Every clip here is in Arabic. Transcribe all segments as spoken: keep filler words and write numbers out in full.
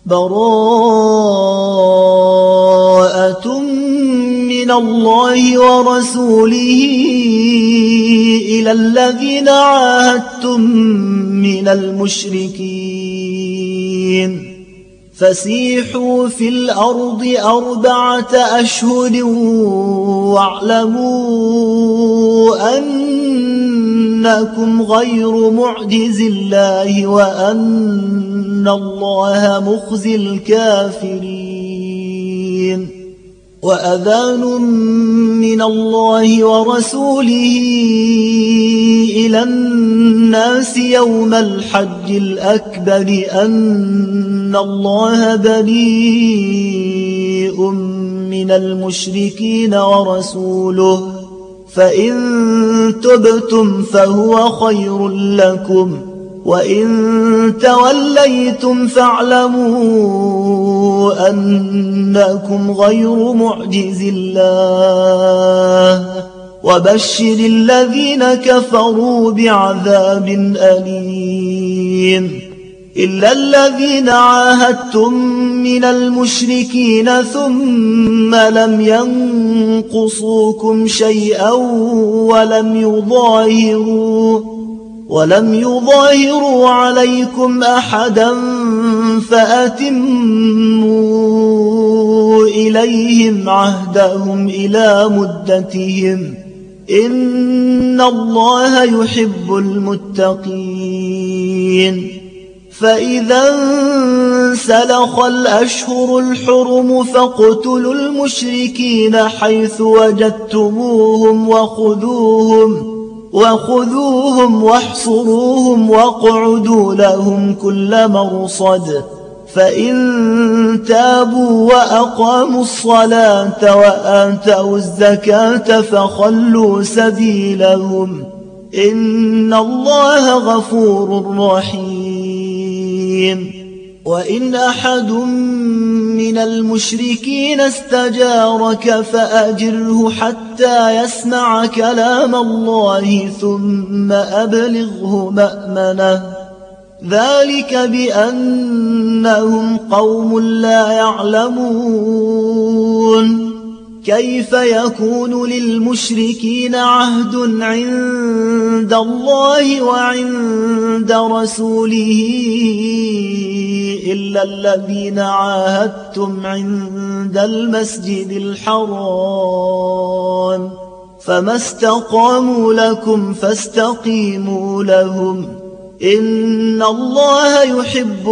براءة من الله ورسوله إلى الذين عاهدتم من المشركين فسيحوا في الأرض أربعة أشهر واعلموا أنكم غير معجز الله وأن الله مخزي الكافرين وأذان من الله ورسوله إلى الناس يوم الحج الأكبر أن الله بريء من المشركين ورسوله فإن تبتم فهو خير لكم وإن توليتم فاعلموا أنكم غير معجز الله وبشر الذين كفروا بعذاب أليم إلا الذين عاهدتم من المشركين ثم لم ينقصوكم شيئا ولم يظاهروا ولم يظاهروا عليكم أحدا فأتموا إليهم عهدهم إلى مدتهم إن الله يحب المتقين فإذا انسلخ الأشهر الحرم فاقتلوا المشركين حيث وجدتموهم وخذوهم وخذوهم واحصروهم واقعدوا لهم كل مرصد فإن تابوا وأقاموا الصلاة وآتوا الزكاة فخلوا سبيلهم إن الله غفور رحيم وإن أحد من المشركين استجارك فأجره حتى يسمع كلام الله ثم أبلغه مأمنه ذلك بأنهم قوم لا يعلمون كيف يكون للمشركين عهد عند الله وعند رسوله إلا الذين عاهدتم عند المسجد الحرام فما استقاموا لكم فاستقيموا لهم إن الله يحب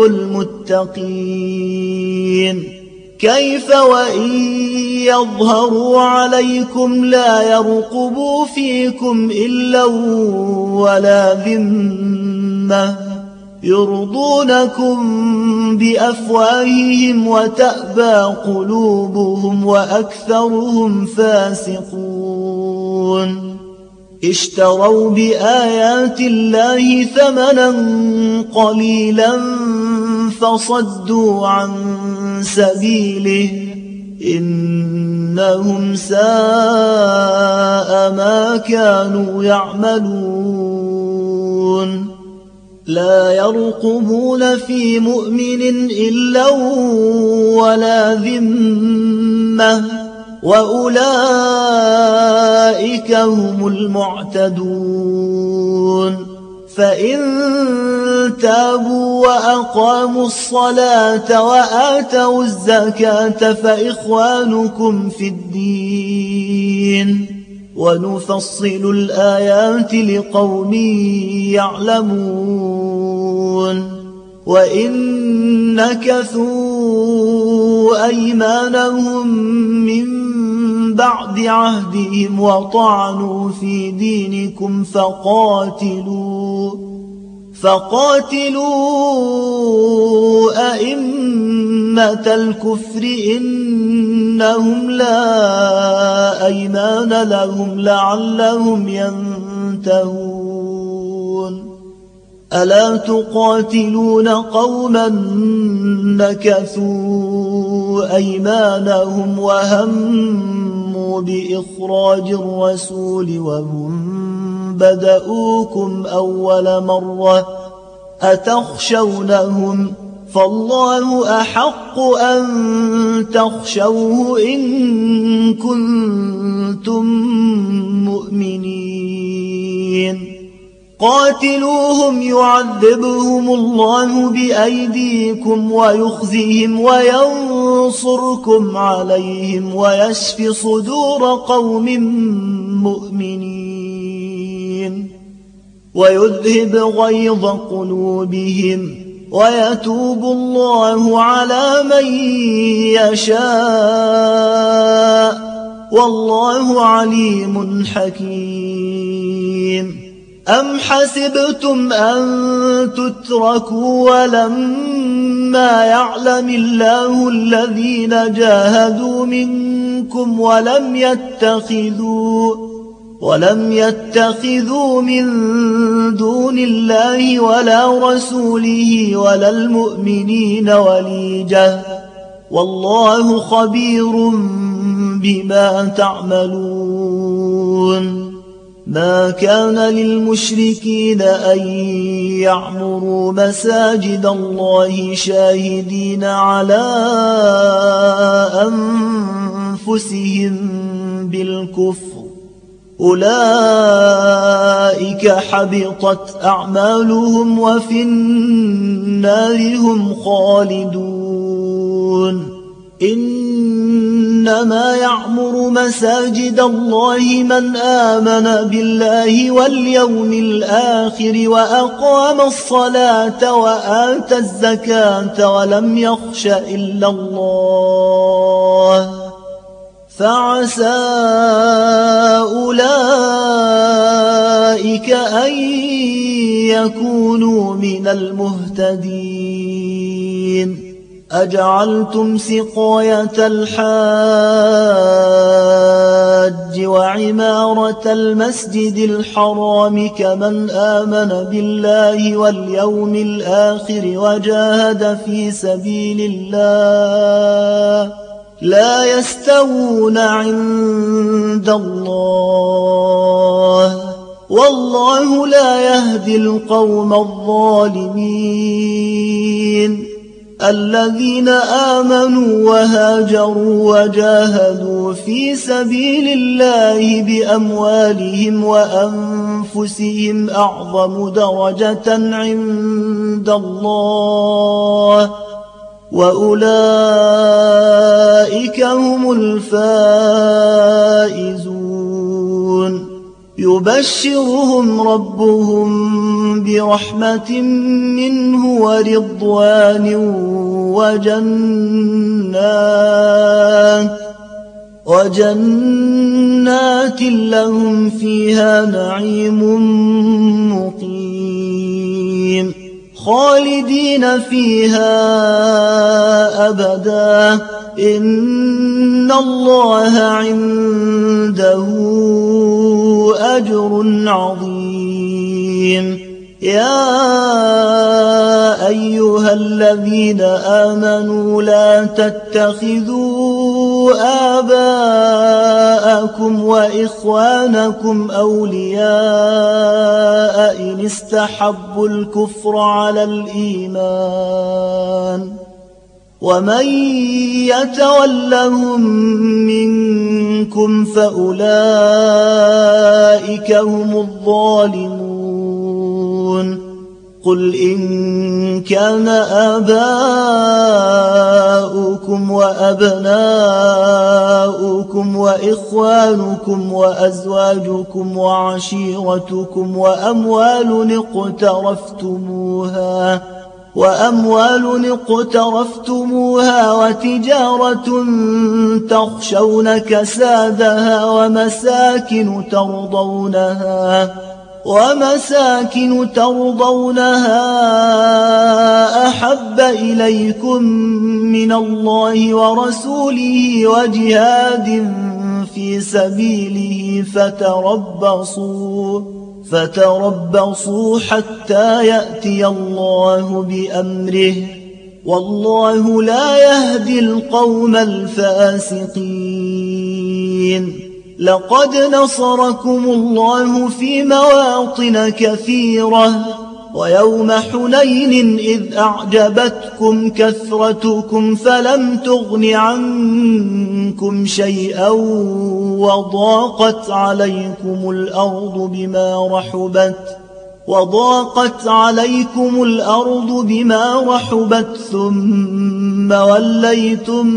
المتقين كيف وإن يظهروا عليكم لا يرقبوا فيكم إلا ولا ذمة يرضونكم بأفواههم وتأبى قلوبهم وأكثرهم فاسقون اشتروا بآيات الله ثمنا قليلا فصدوا عن سبيله إنهم ساء ما كانوا يعملون لا يرقبون في مؤمن إلا ولا ذمة وأولئك هم المعتدون فإن تابوا وأقاموا الصلاة وآتوا الزكاة فإخوانكم في الدين ونفصل الآيات لقوم يعلمون وإن نكثوا أيمانهم من بعد عهدهم وطعنوا في دينكم فقاتلوا فقاتلوا أئمة الكفر إنهم لا أيمان لهم لعلهم ينتهون ألا تقاتلون قوما نكثوا أيمانهم وهموا بإخراج الرسول وهم بدؤوكم أول مرة أتخشونهم فالله أحق أن تخشوه إن كنتم مؤمنين قاتلوهم يعذبهم الله بأيديكم ويخزهم وينصركم عليهم ويشف صدور قوم مؤمنين ويذهب غيظ قلوبهم ويتوب الله على من يشاء والله عليم حكيم أم حسبتم أن تتركوا ولما يعلم الله الذين جاهدوا منكم ولم يتخذوا ولم يتخذوا من دون الله ولا رسوله ولا المؤمنين وليجة والله خبير بما تعملون ما كان للمشركين أن يعمروا مساجد الله شاهدين على أنفسهم بالكفر أولئك حبطت أعمالهم وفي النار هم خالدون إنما يعمر مساجد الله من آمن بالله واليوم الآخر وأقام الصلاة وآتى الزكاة ولم يخش إلا الله فعسى أولئك أن يكونوا من المهتدين أجعلتم سقاية الحاج وعمارة المسجد الحرام كمن آمن بالله واليوم الآخر وجاهد في سبيل الله لا يستوون عند الله والله لا يهدي القوم الظالمين الذين آمنوا وهاجروا وجاهدوا في سبيل الله بأموالهم وأنفسهم أعظم درجة عند الله وأولئك هم الفائزون يبشرهم ربهم برحمة منه ورضوان وجنات وجنات لهم فيها نعيم مقيم خالدين فيها أبدا إن الله عنده أجر عظيم يا أيها الذين آمنوا لا تتخذوا آباءكم وإخوانكم أولياء إن استحبوا الكفر على الإيمان ومن يتولهم منكم فأولئك هم الظالمون قل إن كان آباؤكم وأبناؤكم وإخوانكم وأزواجكم وعشيرتكم وأموال اقترفتموها وأموال اقترفتموها وتجارة تخشون كسادها ومساكن ترضونها ومساكن ترضونها أحب إليكم من الله ورسوله وجهاد في سبيله فتربصوا فتربصوا حتى يأتي الله بأمره والله لا يهدي القوم الفاسقين لقد نصركم الله في مواطن كثيرة ويوم حنين إذ أعجبتكم كثرتكم فلم تغن عنكم شيئا وضاقت عليكم الأرض بما رحبت وضاقت عليكم الأرض بما رحبت ثم وليتم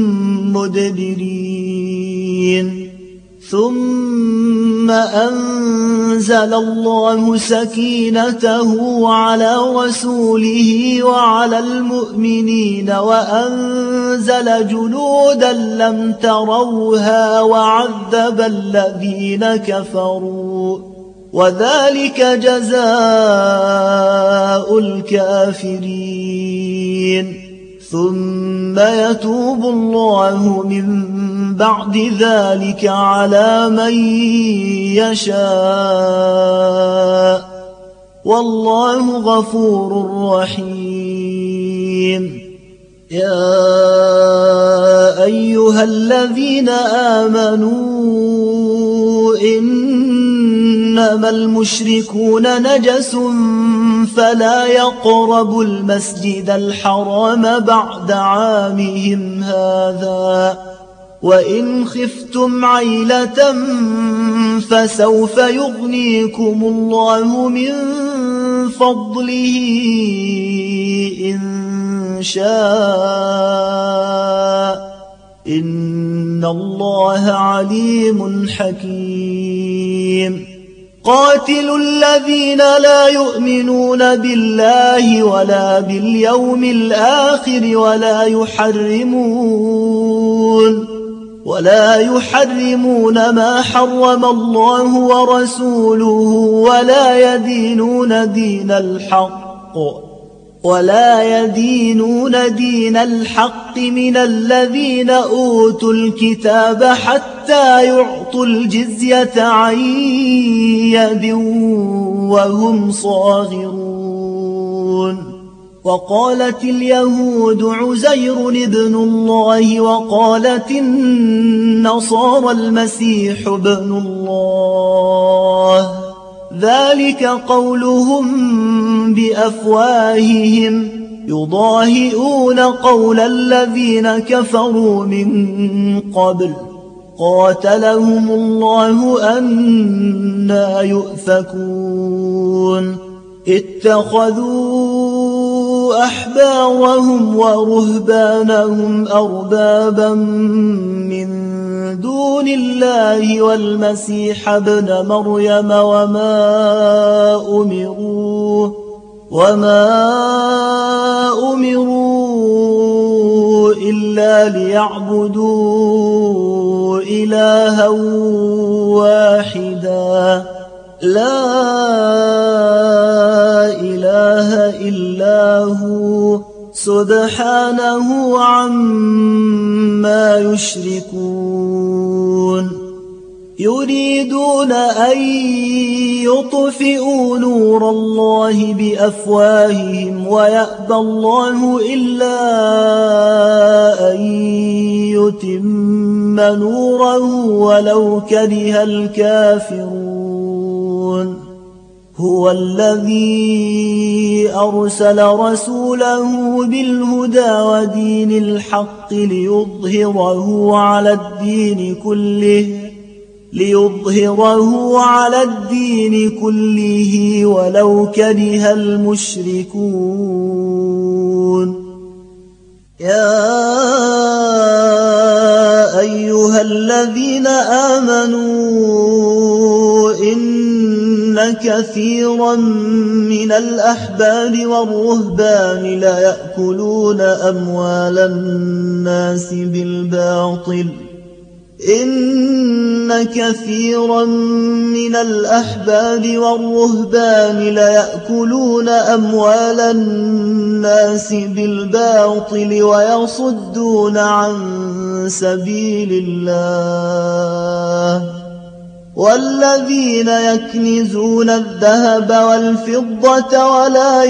مدبرين ثم أنزل الله سكينته على رسوله وعلى المؤمنين وأنزل جنودا لم تروها وعذب الذين كفروا وذلك جزاء الكافرين ثم يتوب الله من بعد ذلك على من يشاء والله غفور رحيم يا أيها الذين آمنوا إنما المشركون نجس فلا يقربوا المسجد الحرام بعد عامهم هذا وإن خفتم عيلة فسوف يغنيكم الله من فضله إن شاء إن الله عليم حكيم قاتلوا الذين لا يؤمنون بالله ولا باليوم الآخر ولا يحرمون ولا يحرمون ما حرم الله ورسوله ولا يدينون دين الحق ولا يدينون دين الحق من الذين أوتوا الكتاب حتى يعطوا الجزية عن يد وهم صاغرون وقالت اليهود عزير ابن الله وقالت النصارى المسيح ابن الله ذلك قولهم بأفواههم يضاهئون قول الذين كفروا من قبل قاتلهم الله أنى يؤفكون اتخذوا أحبارهم ورهبانهم أربابا من دون الله والمسيح ابن مريم وما أمروا وما أمروا إلا ليعبدوا إلها واحدا لا إله إلا هو سبحانه عما يشركون يريدون أن يطفئوا نور الله بأفواههم ويأبى الله إلا أن يتم نوره ولو كره الكافرون هو الذي أرسل رسوله بالهدى ودين الحق ليظهره على الدين كله ليظهره على الدين كله ولو كره المشركون يا أيها الذين آمنوا إن كثيرا من الأحبار والرهبان لا يأكلون أموال الناس بالباطل إن كثيرا من الأحبار والرهبان ليأكلون أموال الناس بالباطل ويصدون عن سبيل الله والذين يكنزون الذهب والفضة ولا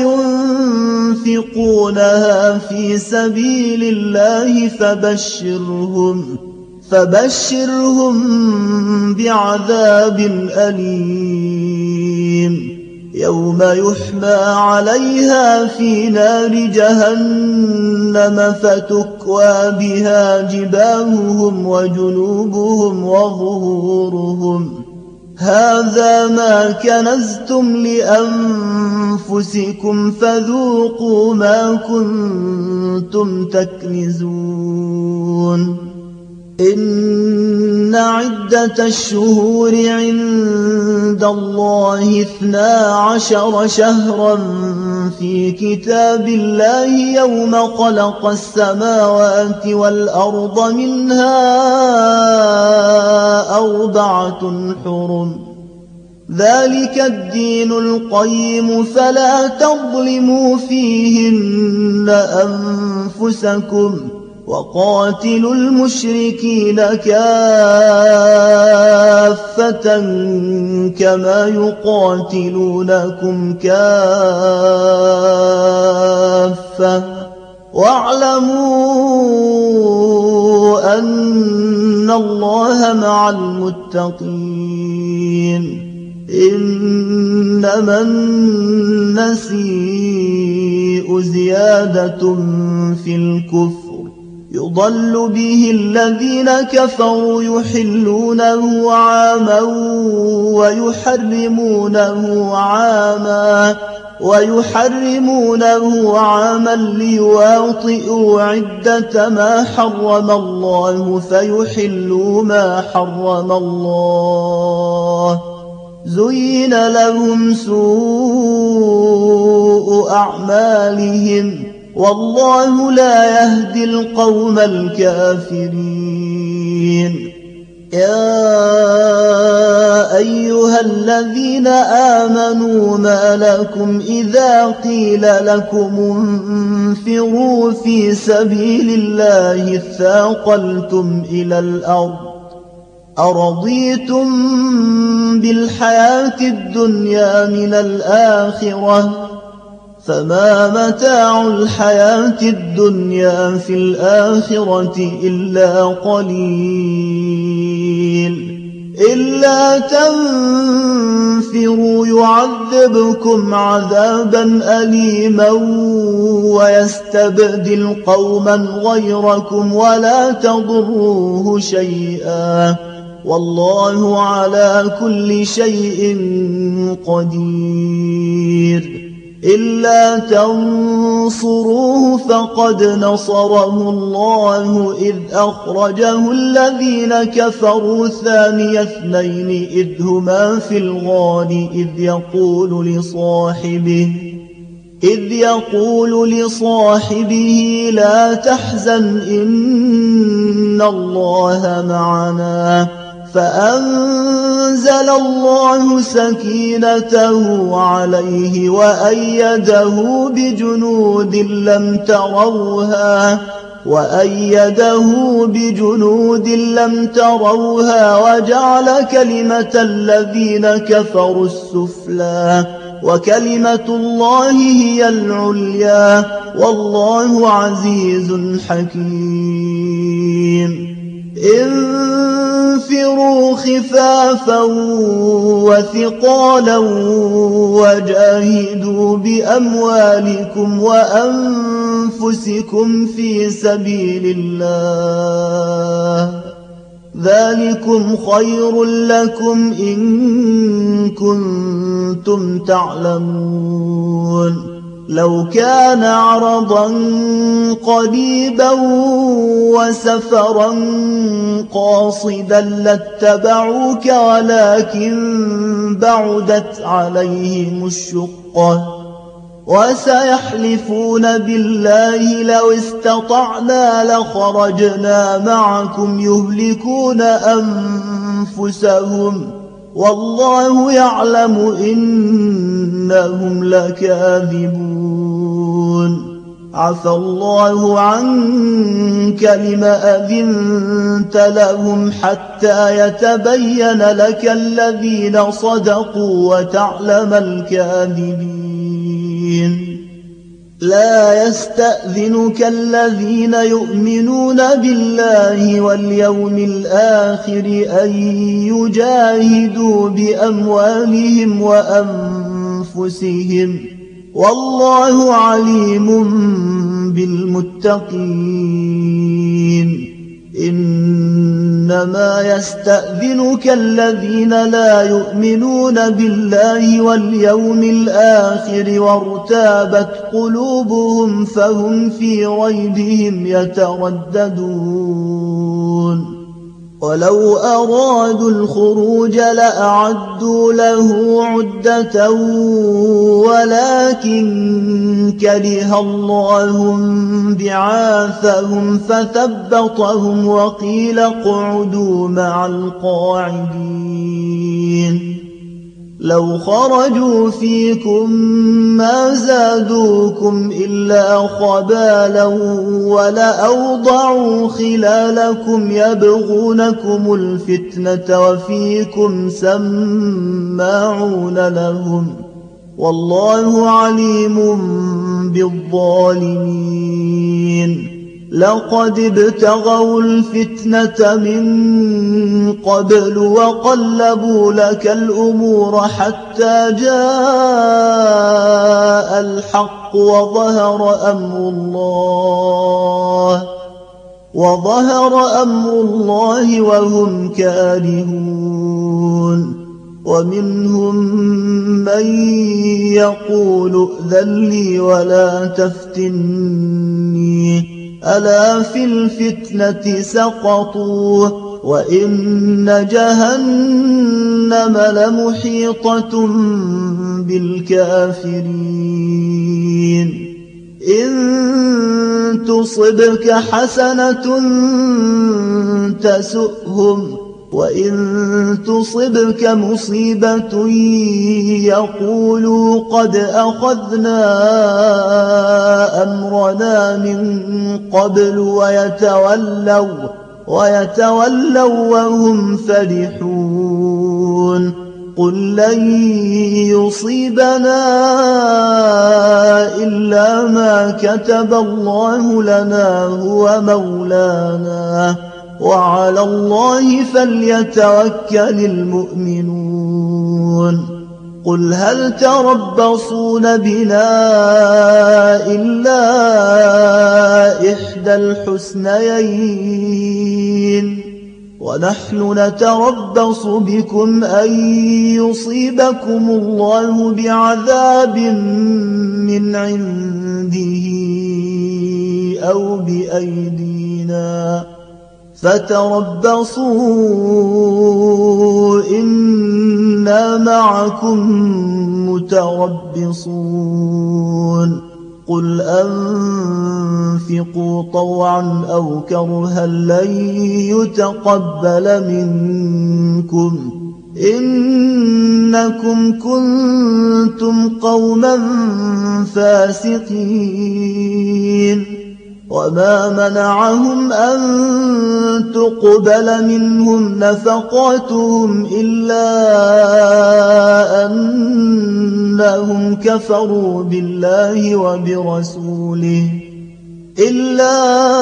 ينفقونها في سبيل الله فبشرهم فبشرهم بعذاب أليم يوم يحمى عليها في نار جهنم فتكوى بها جباههم وجنوبهم وظهورهم هذا ما كنزتم لأنفسكم فذوقوا ما كنتم تكنزون إن عدة الشهور عند الله اثنا عشر شهرا في كتاب الله يوم خلق السماوات والأرض منها أربعة حرم ذلك الدين القيم فلا تظلموا فيهن أنفسكم وقاتلوا المشركين كافة كما يقاتلونكم كافة واعلموا أن الله مع المتقين إنما النسيء زيادة في الكفر يضل به الذين كفروا يحلونه عاما ويحرمونه عاما ويحرمونه عاما ليواطئوا عدة ما حرم الله فيحلوا ما حرم الله زين لهم سوء أعمالهم والله لا يهدي القوم الكافرين يا أيها الذين آمنوا ما لكم إذا قيل لكم انفروا في سبيل الله اثاقلتم إلى الأرض أرضيتم بالحياة الدنيا من الآخرة فما متاع الحياة الدنيا في الآخرة إلا قليل إلا تنفروا يعذبكم عذابا أليما ويستبدل قوما غيركم ولا تضروه شيئا والله على كل شيء قدير إلا تنصروه فقد نصره الله إذ أخرجه الذين كفروا ثاني اثنين إذ هما في الغار إذ يقول لصاحبه إذ يقول لصاحبه لا تحزن إن الله معنا فأنزل الله سكينته عليه وأيده بجنود لم تروها وأيده بجنود لم تروها وجعل كلمة الذين كفروا السفلى وكلمة الله هي العليا والله عزيز حكيم انفروا خفافا وثقالا وجاهدوا بأموالكم وأنفسكم في سبيل الله ذلكم خير لكم إن كنتم تعلمون لو كان عرضا قريبا وسفرا قاصدا لاتبعوك ولكن بعدت عليهم الشقة وسيحلفون بالله لو استطعنا لخرجنا معكم يهلكون أنفسهم والله يعلم إنهم لكاذبون عفى الله عنك لم أذنت لهم حتى يتبين لك الذين صدقوا وتعلم الكاذبين لا يستأذنك الذين يؤمنون بالله واليوم الآخر أن يجاهدوا بأموالهم وأنفسهم أنفسهم والله عليم بالمتقين إنما يستأذنك الذين لا يؤمنون بالله واليوم الآخر وارتابت قلوبهم فهم في ريبهم يترددون ولو أرادوا الخروج لأعدوا له عدة ولكن كره الله بعاثهم فثبطهم وقيل اقعدوا مع القاعدين لو خرجوا فيكم ما زادوكم إلا خبالا ولأوضعوا خلالكم يبغونكم الفتنة وفيكم سماعون لهم والله عليم بالظالمين لقد ابتغوا الفتنة من قبل وقلبوا لك الأمور حتى جاء الحق وظهر أمر الله وظهر أمر الله وهم كارهون ومنهم من يقول ائذن لي ولا تفتني ألا في الفتنة سقطوا وإن جهنم لمحيطة بالكافرين إن تصبك حسنة تسؤهم وإن تصبك مصيبة يقولوا قد أخذنا أمرنا من قبل ويتولوا ويتولوا وهم فرحون قل لن يصيبنا إلا ما كتب الله لنا هو مولانا وعلى الله فليتوكل المؤمنون قل هل تربصون بنا إلا إحدى الحسنيين ونحن نتربص بكم أن يصيبكم الله بعذاب من عنده أو بأيدينا فتربصوا إنا معكم متربصون قل أنفقوا طوعا أو كرها لن يتقبل منكم إنكم كنتم قوما فاسقين وما منعهم أن تقبل منهم نفقاتهم إلا أنهم كفروا بالله وبرسوله إلا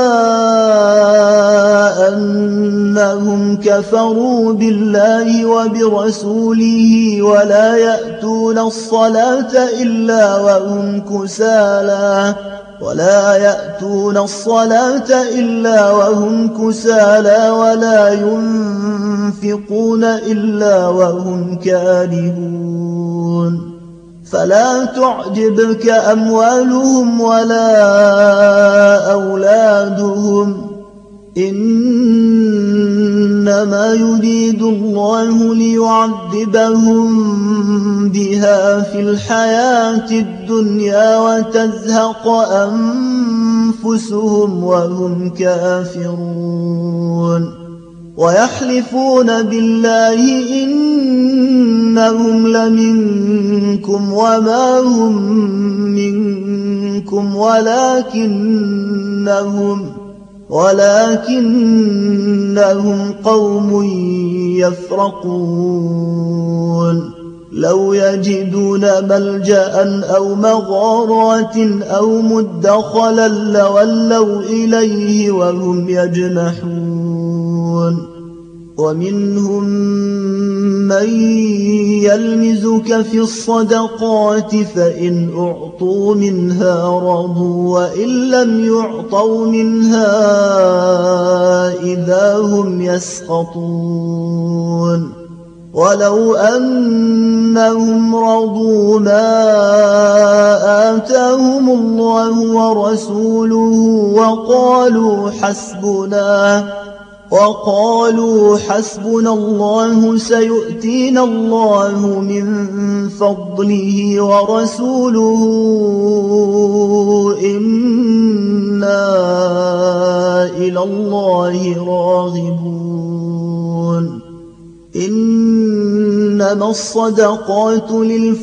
أنهم كفروا بالله وبرسوله ولا يأتون الصلاة إلا وهم كسالى ولا يأتون الصلاة إلا وهم كسالى ولا ينفقون إلا وهم كارهون فلا تعجبك أموالهم ولا أولادهم إنما يريد الله ليعذبهم بها في الحياة الدنيا وتزهق أنفسهم وهم كافرون ويحلفون بالله إنهم لمنكم وما هم منكم ولكنهم ولكنهم قوم يفرقون لو يجدون ملجأ أو مغارات أو مدخلا لولوا إليه وهم يجمحون ومنهم من يلمزك في الصدقات فإن أعطوا منها رضوا وإن لم يعطوا منها إذا هم يسخطون ولو أنهم رضوا ما آتاهم الله ورسوله وقالوا حسبنا وقالوا حسبنا الله سيؤتينا الله من فضله ورسوله إنا إلى الله راغبون إنما الصدقات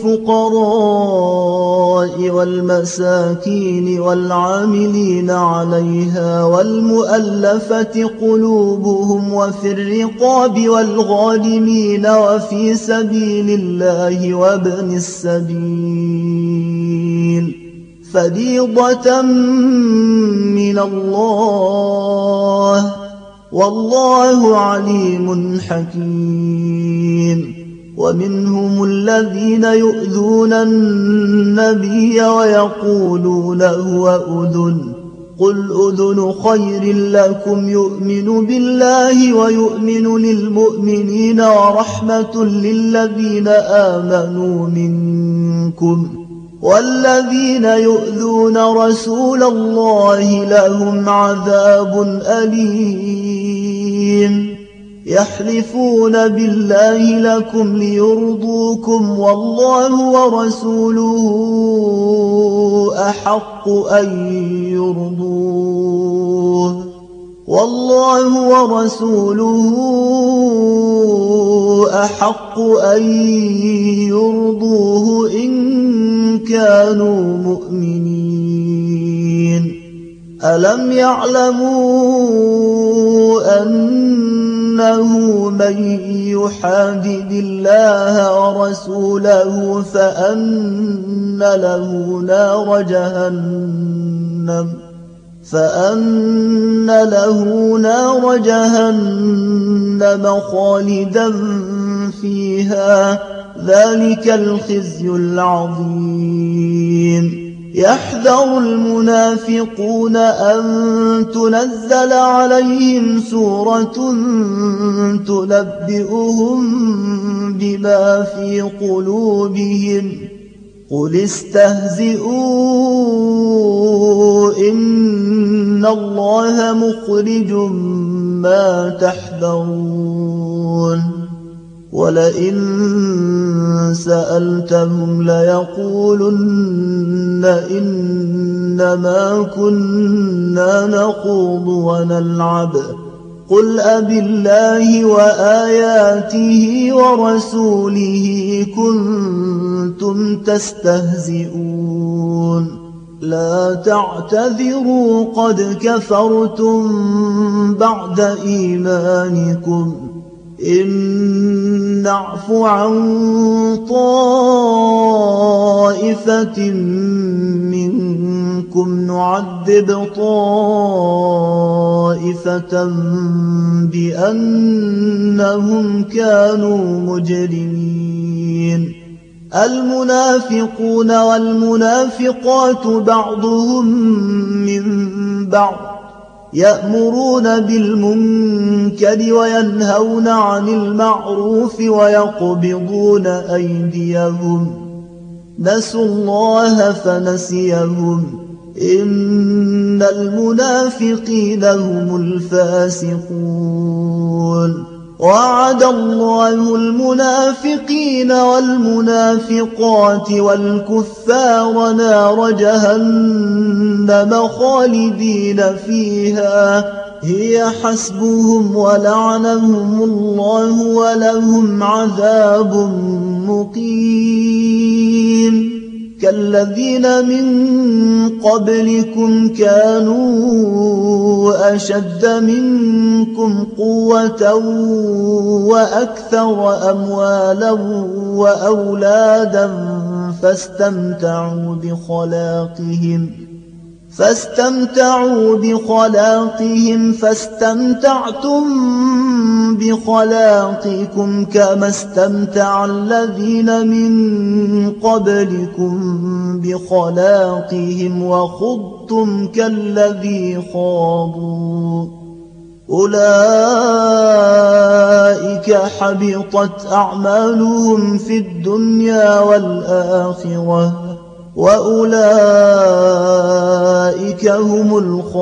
للفقراء والمساكين والعاملين عليها والمؤلفة قلوبهم وفي الرقاب والغارمين وفي سبيل الله وابن السبيل فريضة من الله والله عليم حكيم ومنهم الذين يؤذون النبي ويقولون هو أذن قل أذن خير لكم يؤمن بالله ويؤمن للمؤمنين ورحمة للذين آمنوا منكم والذين يؤذون رسول الله لهم عذاب أليم يحلفون بالله لكم ليرضوكم والله ورسوله أحق أن يرضوه والله ورسوله أحق أن يرضوه إن كانوا مؤمنين ألم يعلموا أنه من يحادد الله ورسوله فأن له نار جهنم فأن له نار جهنم خالدا فيها ذلك الخزي العظيم يحذر المنافقون أن تنزل عليهم سورة تنبئهم بما في قلوبهم قل استهزئوا إن الله مخرج ما تحذرون ولئن سألتهم ليقولن إنما كنا نخوض ونلعب قل أبالله وآياته ورسوله كنتم تستهزئون لا تعتذروا قد كفرتم بعد إيمانكم إن نعف عن طائفة منكم نعذب طائفة بأنهم كانوا مجرمين المنافقون والمنافقات بعضهم من بعض يأمرون بالمنكر وينهون عن المعروف ويقبضون أيديهم نسوا الله فنسيهم إن المنافقين هم الفاسقون وعد الله المنافقين والمنافقات والكفار نار جهنم خالدين فيها هي حسبهم ولعنهم الله ولهم عذاب مقيم كالذين من قبلكم كانوا أشد منكم قوة وأكثر أموالا وأولادا فاستمتعوا بخلاقهم فاستمتعوا بخلاقهم فاستمتعتم بخلاقكم كما استمتع الذين من قبلكم بخلاقهم وخضتم كالذي خاضوا أولئك حبطت أعمالهم في الدنيا والآخرة وأولئك هم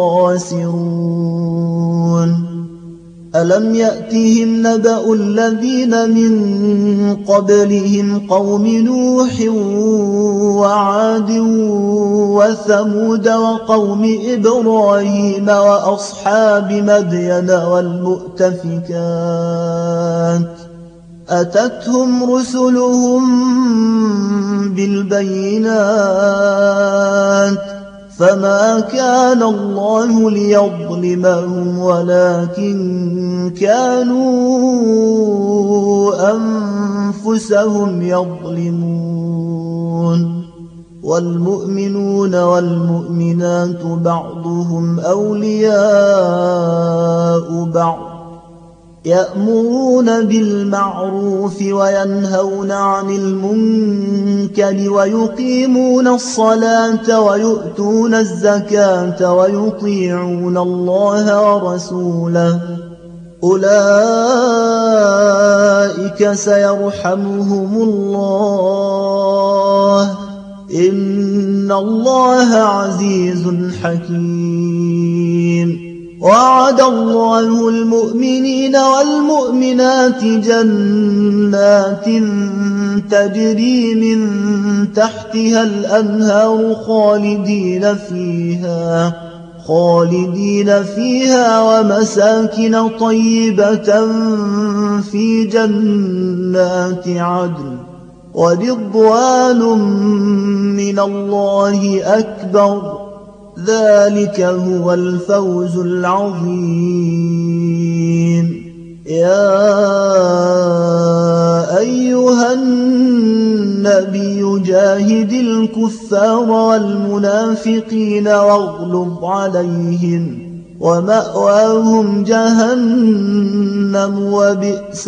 الخاسرون ألم يأتهم نبأ الذين من قبلهم قوم نوح وعاد وثمود وقوم إبراهيم وأصحاب مدين والمؤتفكات أتتهم رسلهم بالبينات فما كان الله ليظلمهم ولكن كانوا أنفسهم يظلمون والمؤمنون والمؤمنات بعضهم أولياء بعض يأمرون بالمعروف وينهون عن المنكر ويقيمون الصلاة ويؤتون الزكاة ويطيعون الله ورسوله أولئك سيرحمهم الله إن الله عزيز حكيم وعد الله المؤمنين والمؤمنات جنات تجري من تحتها الأنهار خالدين فيها خالدين فيها ومساكن طيبة في جنات عدن ورضوان من الله أكبر ذلك هو الفوز العظيم يا أيها النبي جاهد الكفار والمنافقين واغلظ عليهم ومأواهم جهنم وبئس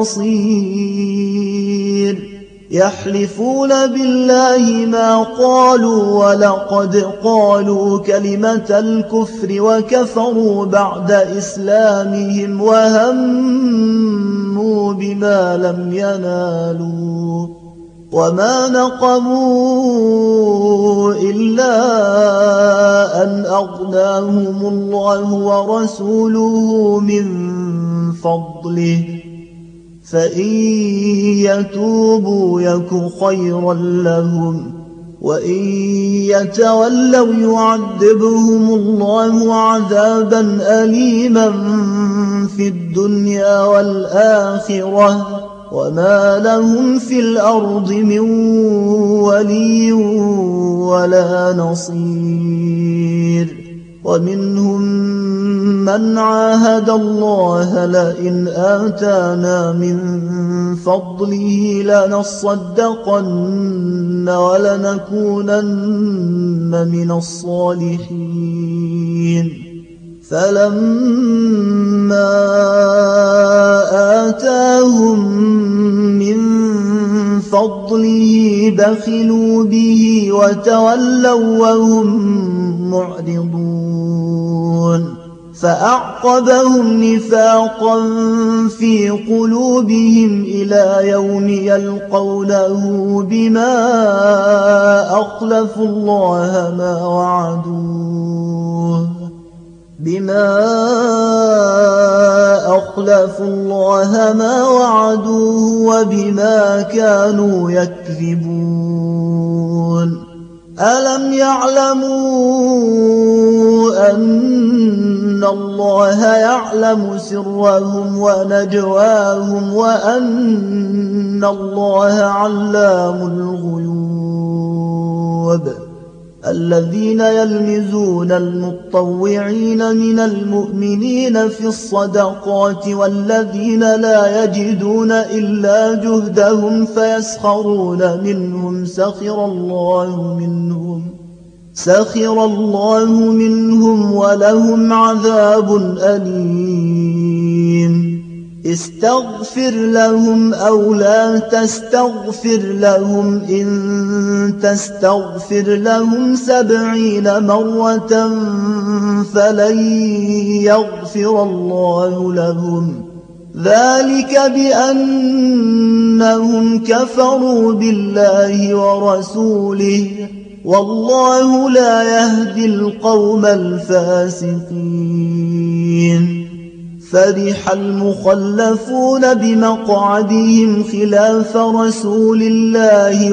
المصير يحلفون بالله ما قالوا ولقد قالوا كلمة الكفر وكفروا بعد إسلامهم وهموا بما لم ينالوا وما نقموا إلا أن أغناهم الله ورسوله من فضله فإن يتوبوا يك خيرا لهم وإن يتولوا يعذبهم الله عذابا أليما في الدنيا والآخرة وما لهم في الأرض من ولي ولا نصير ومنهم من عاهد الله لئن آتانا من فضله لنصدقن ولنكونن من الصالحين فلما آتاهم من فضله بخلوا به وتولوا وهم معرضون فأعقبهم نفاقا في قلوبهم إلى يوم يلقونه بما أخلفوا الله ما وعدوه بما أخلفوا الله ما وعدوه وبما كانوا يكذبون ألم يعلموا أن الله يعلم سرهم ونجواهم وأن الله علام الغيوب الذين يلمزون المطوعين من المؤمنين في الصدقات والذين لا يجدون إلا جهدهم فيسخرون منهم سخر الله منهم سخر الله منهم ولهم عذاب أليم استغفر لهم أو لا تستغفر لهم إن تستغفر لهم سبعين مرة فلن يغفر الله لهم ذلك بأنهم كفروا بالله ورسوله والله لا يهدي القوم الفاسقين فرح المخلفون بمقعدهم خلاف رسول الله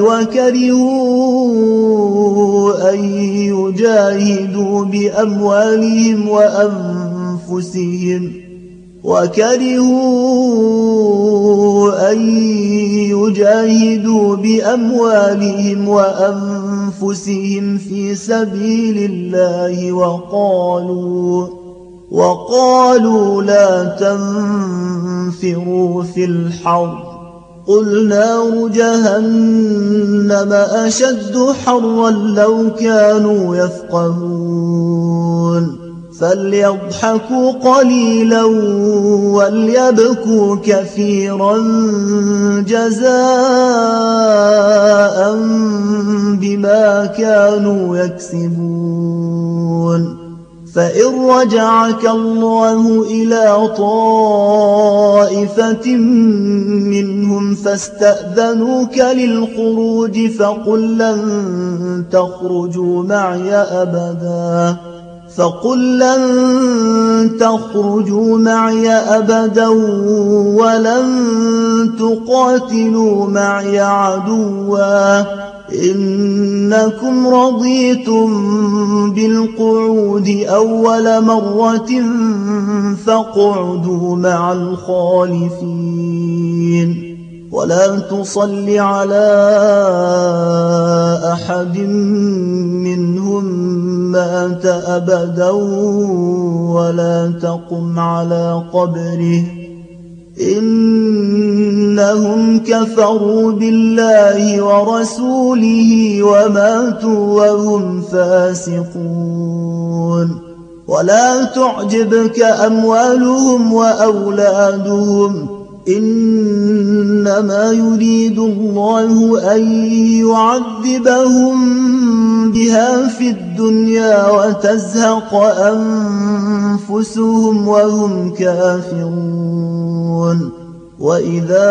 وكرهوا أن يجاهدوا بأموالهم وأنفسهم وكرهوا أن يجاهدوا بأموالهم وأنفسهم في سبيل الله وقالوا وقالوا لا تنفروا في الحر قل نار جهنم أشد حرا لو كانوا يفقهون فليضحكوا قليلا وليبكوا كثيرا جزاء بما كانوا يكسبون فإن رجعك الله إلى طائفة منهم فاستأذنوك للخروج فقل لن تخرجوا معي أبدا فقل لن تخرجوا معي أبدا ولن تقاتلوا معي عدوا إنكم رضيتم بالقعود أول مرة فاقعدوا مع الخالفين ولا تصل على أحد منهم مات أبدا ولا تقم على قبره إنهم كفروا بالله ورسوله وماتوا وهم فاسقون ولا تعجبك أموالهم وأولادهم إنما يريد الله أن يعذبهم بها في الدنيا وتزهق أنفسهم وهم كافرون وإذا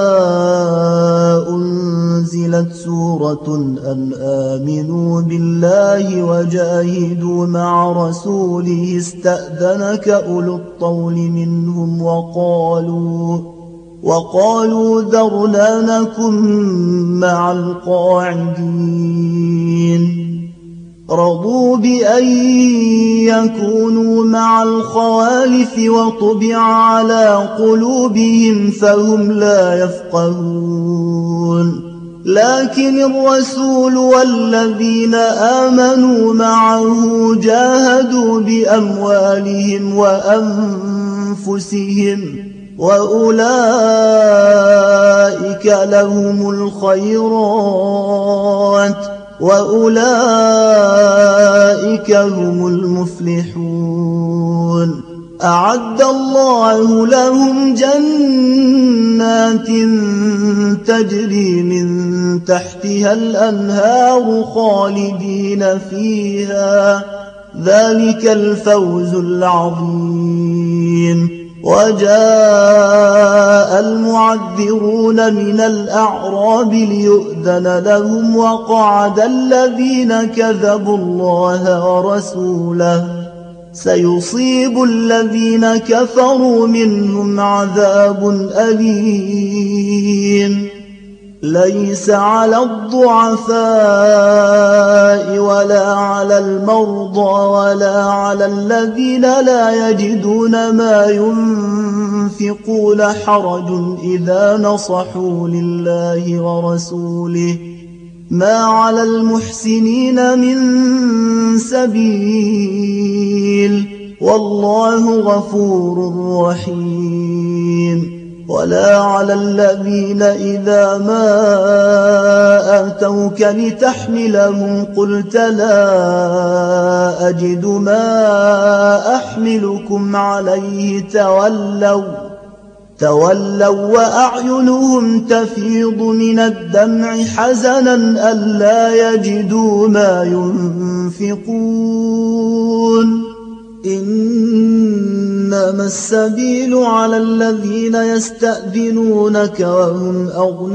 أنزلت سورة أن آمنوا بالله وجاهدوا مع رسوله استأذنك أولو الطول منهم وقالوا وقالوا ذرنا نكن مع القاعدين رضوا بأن يكونوا مع الخوالف وطبع على قلوبهم فهم لا يفقهون لكن الرسول والذين آمنوا معه جاهدوا بأموالهم وأنفسهم وأولئك لهم الخيرات وأولئك هم المفلحون أعد الله لهم جنات تجري من تحتها الأنهار خالدين فيها ذلك الفوز العظيم وجاء المعذرون من الأعراب ليؤذن لهم وقعد الذين كذبوا الله ورسوله سيصيب الذين كفروا منهم عذاب أليم ليس على الضعفاء ولا على المرضى ولا على الذين لا يجدون ما ينفقون حرج إذا نصحوا لله ورسوله ما على المحسنين من سبيل والله غفور رحيم ولا على الذين إذا ما أتوك لتحملهم قلت لا أجد ما أحملكم عليه تولوا تولوا وأعينهم تفيض من الدمع حزنا ألا يجدوا ما ينفقون إنما السبيل على الذين يستأذنونك وهم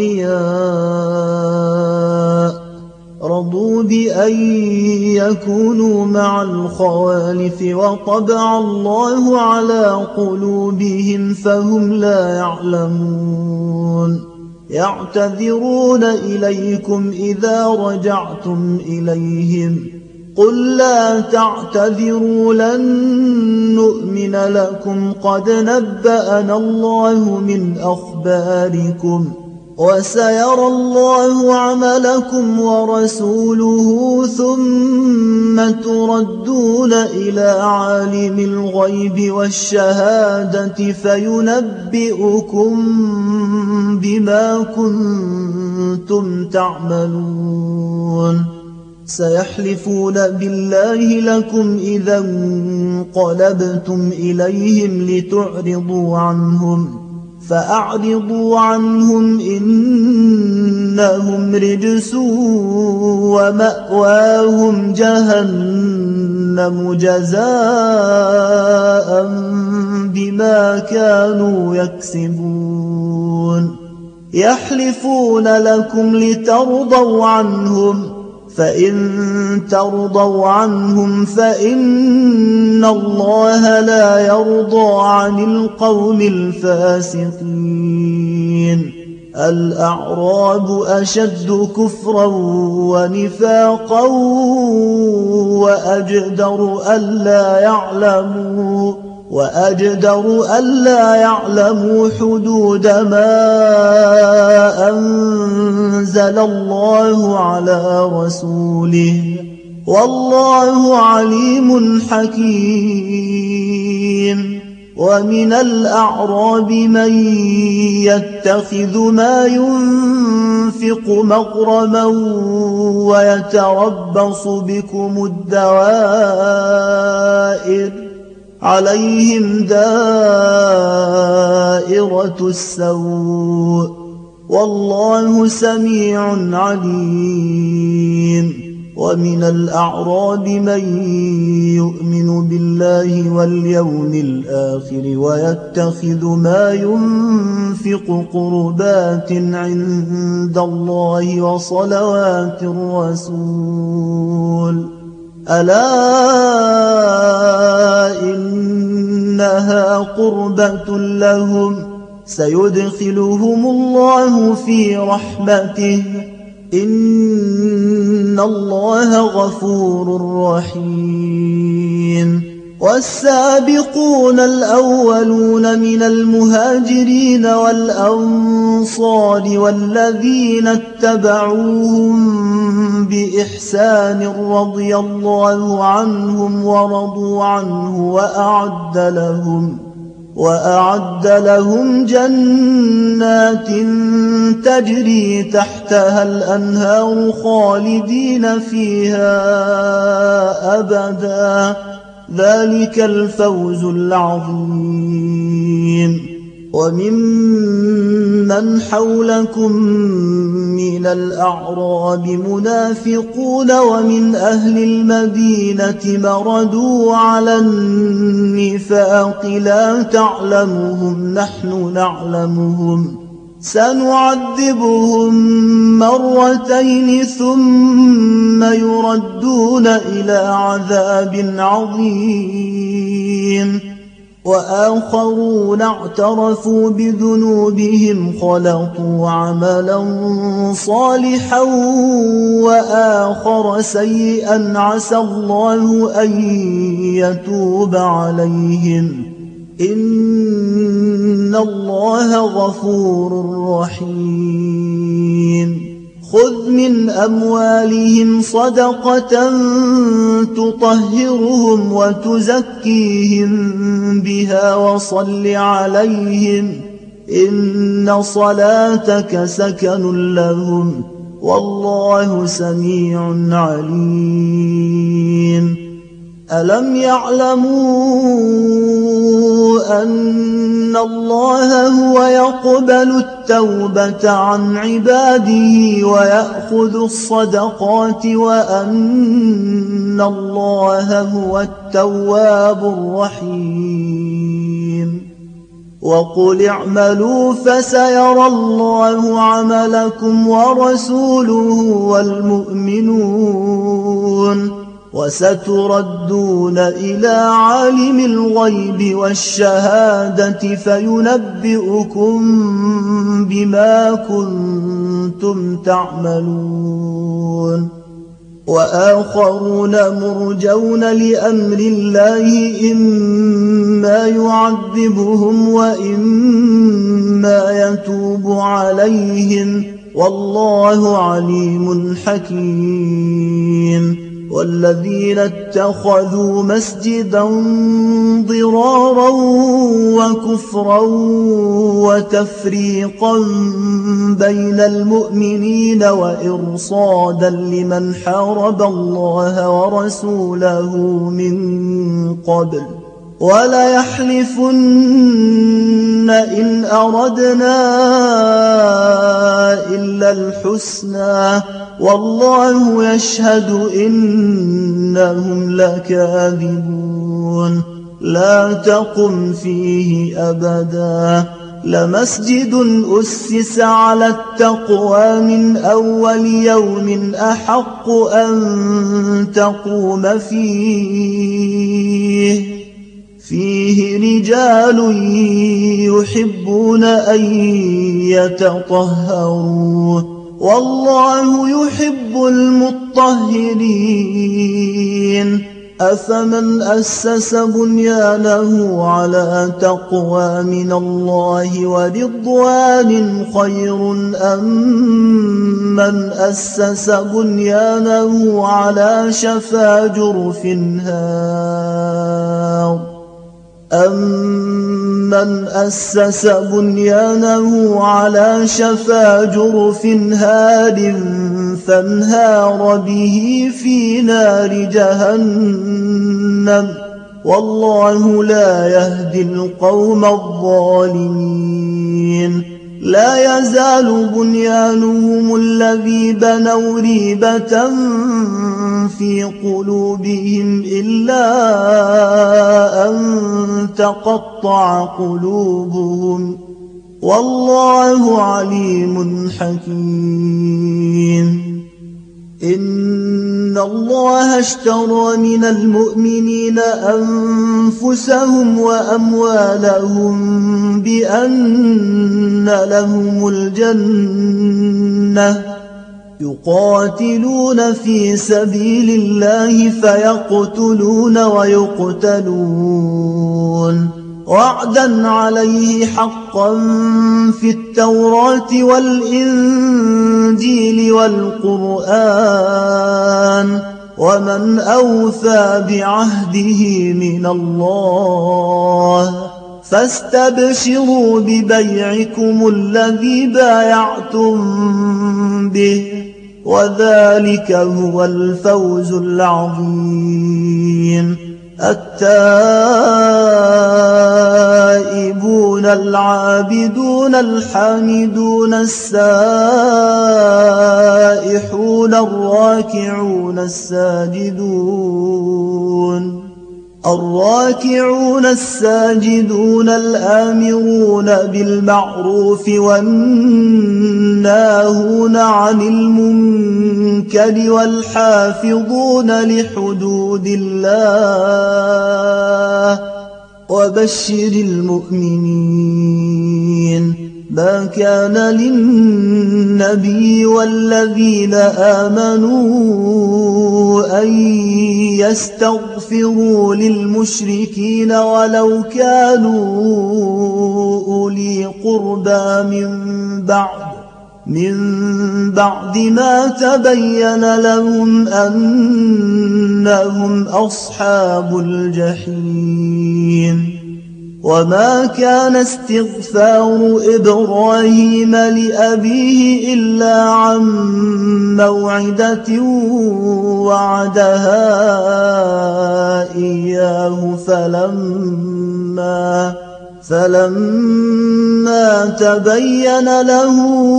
أغنياء رضوا بأن يكونوا مع الخوالف وطبع الله على قلوبهم فهم لا يعلمون يعتذرون إليكم إذا رجعتم إليهم قل لا تعتذروا لن نؤمن لكم قد نبأنا الله من أخباركم وسيرى الله عملكم ورسوله ثم تردون إلى عالم الغيب والشهادة فينبئكم بما كنتم تعملون سيحلفون بالله لكم إذا انقلبتم إليهم لتعرضوا عنهم فأعرضوا عنهم إنهم رجس ومأواهم جهنم جزاء بما كانوا يكسبون يحلفون لكم لترضوا عنهم فإن ترضوا عنهم فإن الله لا يرضى عن القوم الفاسقين الأعراب أشد كفرا ونفاقا وأجدر ألا يعلموا وأجدر ألا يعلموا حدود ما أنزل الله على رسوله والله عليم حكيم ومن الأعراب من يتخذ ما ينفق مغرما ويتربص بكم الدوائر عليهم دائرة السوء والله سميع عليم ومن الأعراب من يؤمن بالله واليوم الآخر ويتخذ ما ينفق قربات عند الله وصلوات الرسول ألا إنها قربة لهم سيدخلهم الله في رحمته إن الله غفور رحيم والسابقون الأولون من المهاجرين والأنصار والذين اتبعوهم بإحسان رضي الله عنهم ورضوا عنه وأعد لهم وأعد لهم جنات تجري تحتها الأنهار خالدين فيها أبدا ذلك الفوز العظيم وممن حولكم من الأعراب منافقون ومن أهل المدينة مردوا على النفاق لا تعلمهم نحن نعلمهم سنعذبهم مرتين ثم يردون إلى عذاب عظيم وآخرون اعترفوا بذنوبهم خلطوا عملا صالحا وآخر سيئا عسى الله أن يتوب عليهم إن الله غفور رحيم خذ من أموالهم صدقة تطهرهم وتزكيهم بها وصل عليهم إن صلاتك سكن لهم والله سميع عليم. ألم يعلموا أن الله هو يقبل التوبة عن عباده ويأخذ الصدقات وأن الله هو التواب الرحيم؟ وقل اعملوا فسيرى الله عملكم ورسوله والمؤمنون وستردون إلى عالم الغيب والشهادة فينبئكم بما كنتم تعملون. وآخرون مرجون لأمر الله إما يعذبهم وإما يتوب عليهم والله عليم حكيم. والذين اتخذوا مسجدا ضرارا وكفرا وتفريقا بين المؤمنين وإرصادا لمن حارب الله ورسوله من قبل وليحلفن إن أردنا إلا الحسنى والله يشهد إنهم لكاذبون. لا تقم فيه أبدا لمسجد أسس على التقوى من أول يوم أحق أن تقوم فيه فيه رجال يحبون أن يتطهروا والله يحب المطهرين. أفمن أسس بنيانه على تقوى من الله ورضوان خير أم من أسس بنيانه على شفا جرف هار أَمَّنْ أَسَّسَ بُنْيَانَهُ عَلَى شَفَا جُرُفٍ هَارٍ فَانْهَارَ بِهِ فِي نَارِ جَهَنَّمَ وَاللَّهُ لَا يَهْدِي الْقَوْمَ الظَّالِمِينَ. لا يزال بنيانهم الذي بنوا ريبة في قلوبهم إلا أن تقطع قلوبهم والله عليم حكيم. إن الله اشترى من المؤمنين أنفسهم وأموالهم بأن لهم الجنة يقاتلون في سبيل الله فيقتلون ويقتلون وعدا عليه حقا في التوراة والإنجيل والقرآن ومن أوفى بعهده من الله فاستبشروا ببيعكم الذي بايعتم به وذلك هو الفوز العظيم. التائبون العابدون الحامدون السائحون الراكعون الساجدون الراكعون الساجدون الآمرون بالمعروف والناهون عن المنكر والحافظون لحدود الله وبشر المؤمنين. ما كان للنبي والذين آمنوا أن يستغفروا للمشركين ولو كانوا أولي قربى من بعد من بعد ما تبين لهم أنهم أصحاب الجحيم. وما كان استغفار إبراهيم لأبيه إلا عن موعدة وعدها إياه فلما فلما تبين له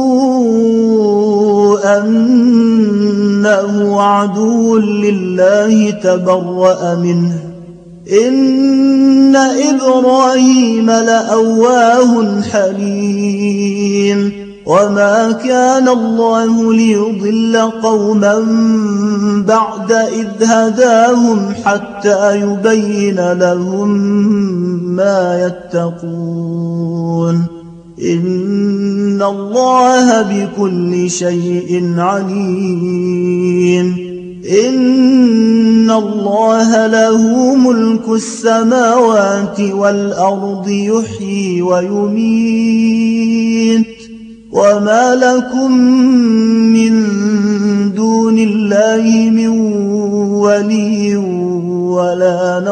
أنه عدو لله تبرأ منه إن إبراهيم لأواه حليم وما كان الله ليضل قوما بعد إذ هداهم حتى يبين لهم ما يتقون إن الله بكل شيء عليم إن الله له ملك السماوات والأرض يحيي ويميت وما لكم من دون الله من ولي ولا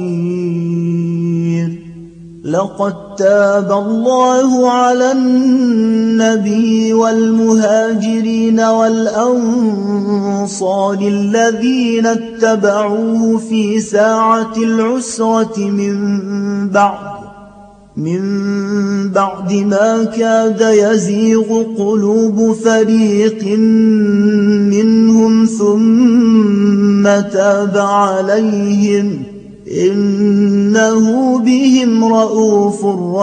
نصير لقد تاب الله على النبي والمهاجرين والأنصار الذين اتبعوه في ساعة العسرة من بعد من بعد ما كاد يزيغ قلوب فريق منهم ثم تاب عليهم إنه بهم رءوف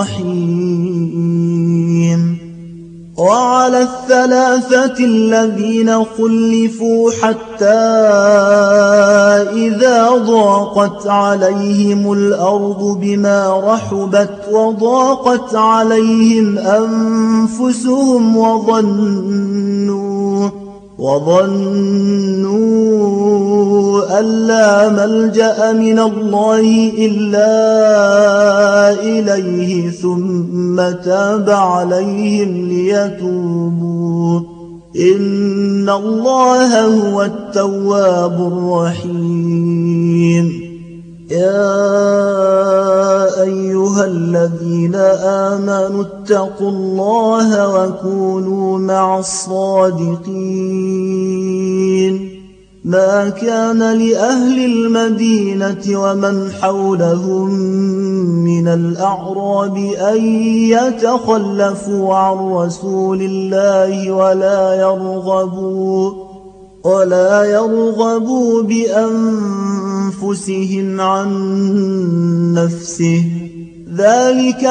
رحيم وعلى الثلاثة الذين خلفوا حتى إذا ضاقت عليهم الأرض بما رحبت وضاقت عليهم أنفسهم وظنوا وظنوا أن لا ملجأ من الله إلا إليه ثم تاب عليهم ليتوبوا إن الله هو التواب الرحيم يا أيها الذين آمنوا اتقوا الله وكونوا مع الصادقين ما كان لأهل المدينة ومن حولهم من الأعراب أن يتخلفوا عن رسول الله ولا يرغبوا ولا يرغبوا بأنفسهم عن نفسه ذلك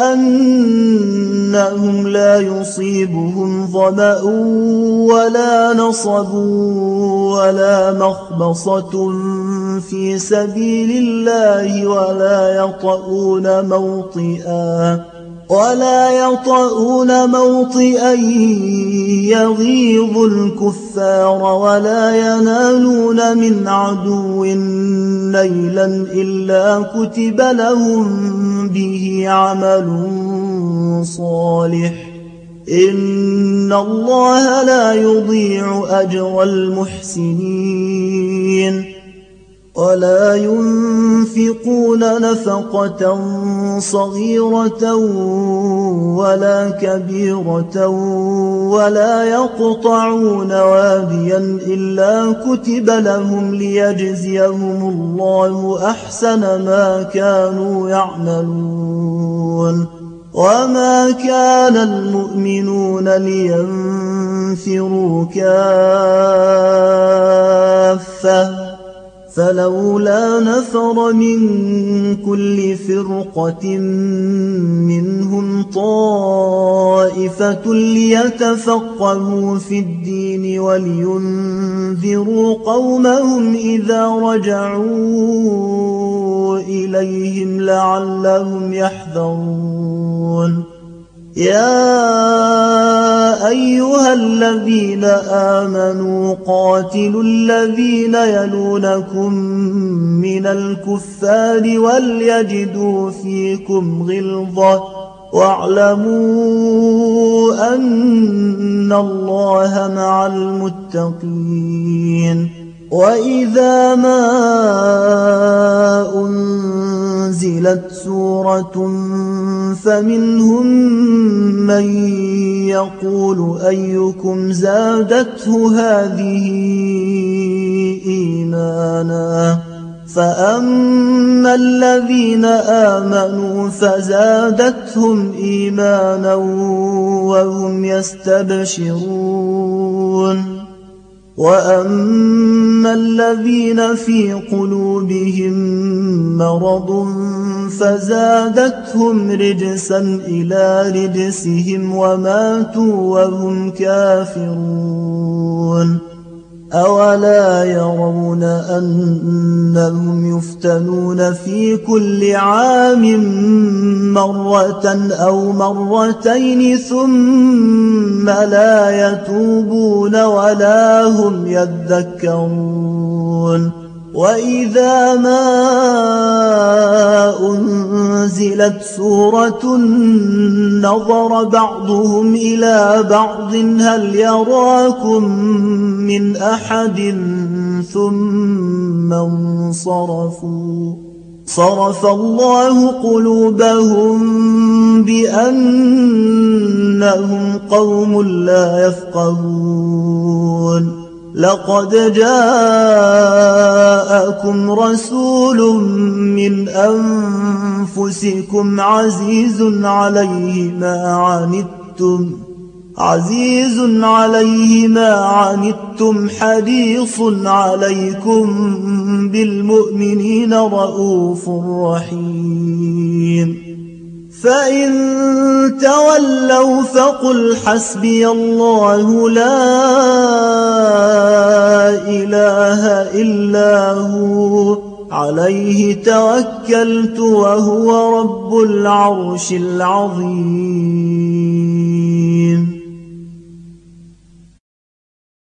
بأنهم لا يصيبهم ظمأ ولا نصب ولا مخبصة في سبيل الله ولا يطؤون موطئا ولا يطؤون موطئا يغيظ الكفار ولا ينالون من عدو نيلا إلا كتب لهم به عمل صالح إن الله لا يضيع أجر المحسنين ولا ينفقون نفقة صغيرة ولا كبيرة ولا يقطعون واديا إلا كتب لهم ليجزيهم الله أحسن ما كانوا يعملون وما كان المؤمنون لينفروا كافة فلولا نفر من كل فرقة منهم طائفة ليتفقهوا في الدين ولينذروا قومهم إذا رجعوا إليهم لعلهم يحذرون يا أيها الذين آمنوا قاتلوا الذين يلونكم من الكفار وليجدوا فيكم غلظة واعلموا أن الله مع المتقين وإذا ما أنزلت سورة فمنهم من يقول أيكم زادته هذه إيمانا فأما الذين آمنوا فزادتهم إيمانا وهم يستبشرون وأما الذين في قلوبهم مرض فزادتهم رجسا إلى رجسهم وماتوا وهم كافرون أولا يرون أنهم يفتنون في كل عام مرة أو مرتين ثم لا يتوبون ولا هم يذكرون وإذا ما أنزلت سورة نظر بعضهم إلى بعض هل يراكم من أحد ثم انصرفوا صرف الله قلوبهم بأنهم قوم لا يفقهون لقد جاءكم رسول من أنفسكم عزيز عليه ما عنتم عزيز عليه ما عنتم حريص عليكم بالمؤمنين رؤوف رحيم فإن تولوا فقل حسبي الله لا إله إلا هو عليه توكلت وهو رب العرش العظيم.